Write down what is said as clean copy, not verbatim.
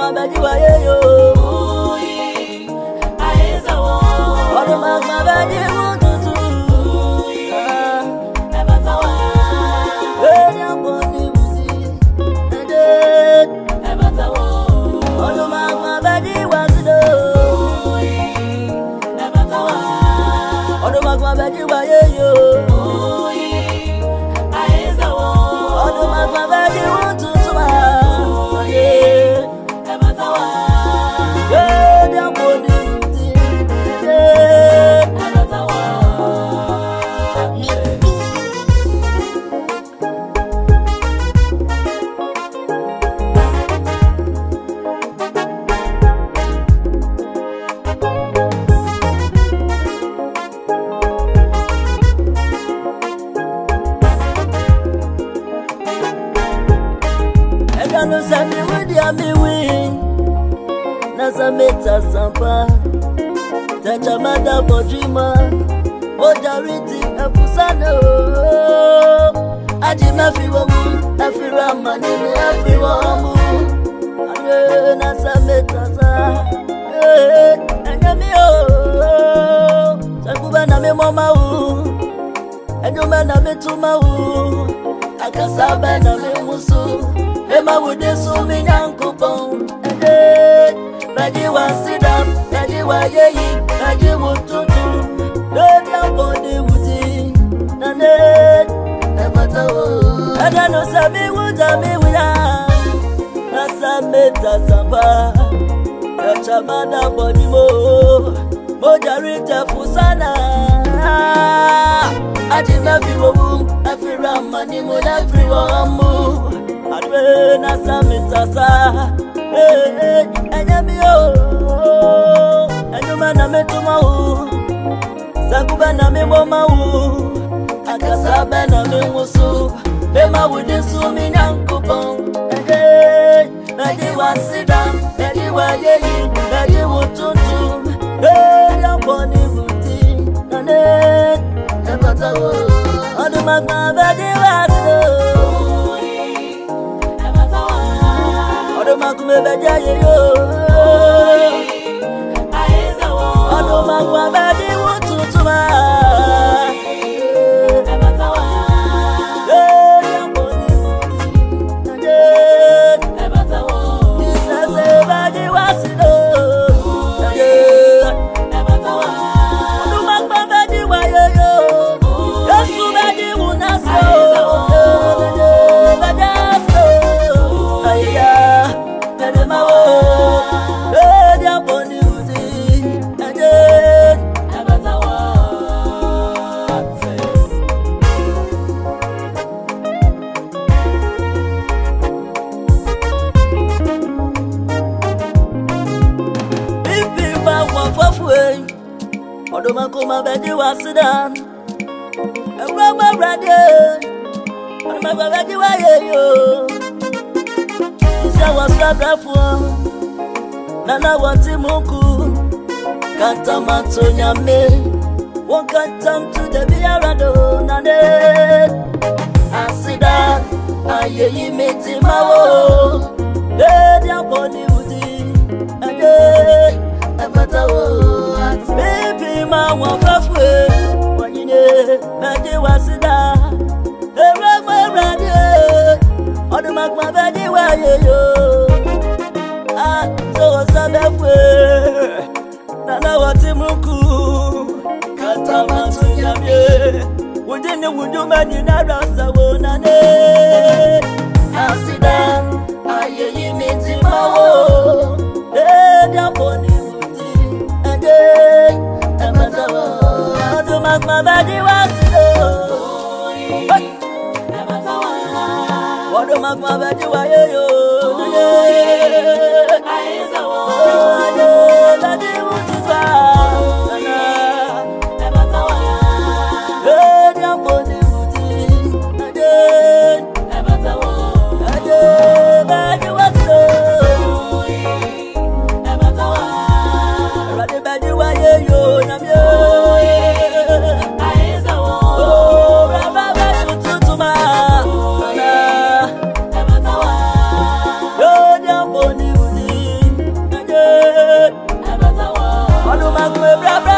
magma bedi wa ye yo. Aiza wo. Odo magma bedi mututu. Ebata wa. Enya boni uzi. Ede. Ebata wo. Odo magma bedi wa zido. Ebata wa. Odo magma bedi wa ye yo. Aiza wo. Odo magma bedi mututu. No sami wudi amiwi Nasa meta sampa Tacha mada bodrima Ojariti efusano Aji mefi wamu Efira manini efi wamu Aye nasa meta sa Enyami o Sakuba na mi mama u Enyume na mi tuma u Akasabe na mi musu Ema wude sumi nyankupon Raji wa sidam, raji wa yeyi, raji wututu Lodi amboni wuti, nane Ebata wo Ada no sami wuta mi wina Nasa meta samba Tacha mada bodi mo Mojarite fusana Aji mefi wowu, efi ramani mo nefi wamu Adwe na samitasa Enyami yo Enyuma na metuma u Sakuba na miboma u Akasabe na mimusu Bema wudisu minyankupon Raji wa sidam, raji wa yeyi, raji wutuntu Yamponi wuti, nane Ebata wo Odu magma bedi wa sido Odo makume beja ye yo. Aiza wo. Odo makwa bedi wututuma. Ebata wa. Yamponi wuti. Ebata wo. Isase bedi wasido. Ebata wa. Odo makwa bedi wa ye yo. Yesu bedi wunaso. Odo makoma bedi wasidan Ewa radio Odo makoma bedi wa yeyo Isa wasabrafo Nana wati muku Kanta mato nyame Won kantam to the biarado Nane Asida Ayeyi meti mawo Dedi aponi uzi Ade Ebata wo Baby ma wan fafwe Wanyine Bedi wasida Ewa radio Odo makoma bedi wa yeyo So wasabefwe Nana wati muku Kata matu nyamye Wujini wujuma ni narasa wonane Asida Ayeyi miti mawo Edi aponi wuti Ede Ebata wo Odu magma bedi wasido Ebata wo Odu magma bedi wa yeyo Aiza wo Bedi wutufa Ebata wa Edi aponi wuti Ebata wo Bedi wasido Ebata wa Bedi wa yeyo Namyo Aiza wo Bedi wututuma Ebata wa Edi aponi wuti Bra